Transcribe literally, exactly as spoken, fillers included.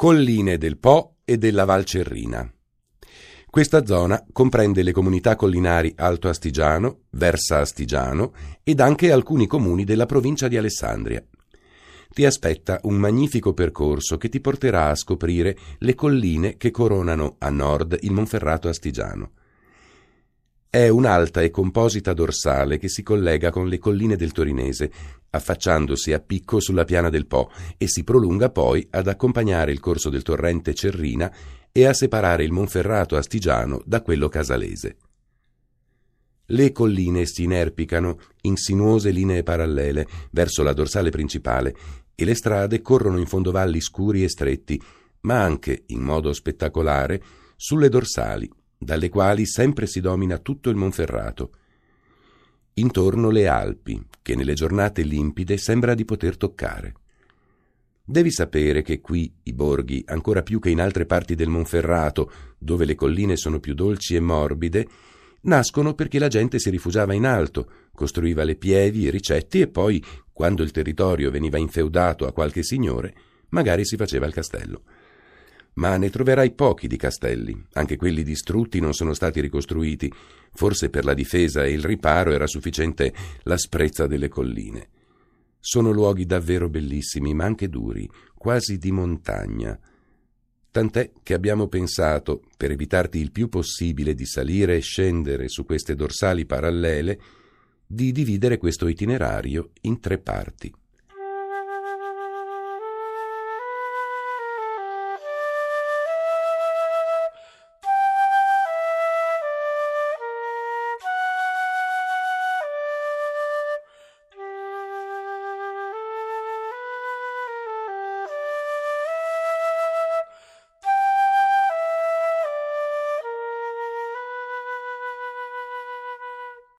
Colline del Po e della Val Cerrina. Questa zona comprende le comunità collinari Alto Astigiano, Versa Astigiano ed anche alcuni comuni della provincia di Alessandria. Ti aspetta un magnifico percorso che ti porterà a scoprire le colline che coronano a nord il Monferrato Astigiano. È un'alta e composita dorsale che si collega con le colline del Torinese, affacciandosi a picco sulla piana del Po, e si prolunga poi ad accompagnare il corso del torrente Cerrina e a separare il Monferrato Astigiano da quello casalese. Le colline si inerpicano in sinuose linee parallele verso la dorsale principale e le strade corrono in fondovalli scuri e stretti, ma anche, in modo spettacolare, sulle dorsali, dalle quali sempre si domina tutto il Monferrato. Intorno le Alpi, che nelle giornate limpide sembra di poter toccare. Devi sapere che qui i borghi, ancora più che in altre parti del Monferrato, dove le colline sono più dolci e morbide, nascono perché la gente si rifugiava in alto, costruiva le pievi e ricetti e poi, quando il territorio veniva infeudato a qualche signore, magari si faceva il castello. Ma ne troverai pochi di castelli, anche quelli distrutti non sono stati ricostruiti, forse per la difesa e il riparo era sufficiente l'asprezza delle colline. Sono luoghi davvero bellissimi, ma anche duri, quasi di montagna. Tant'è che abbiamo pensato, per evitarti il più possibile di salire e scendere su queste dorsali parallele, di dividere questo itinerario in tre parti.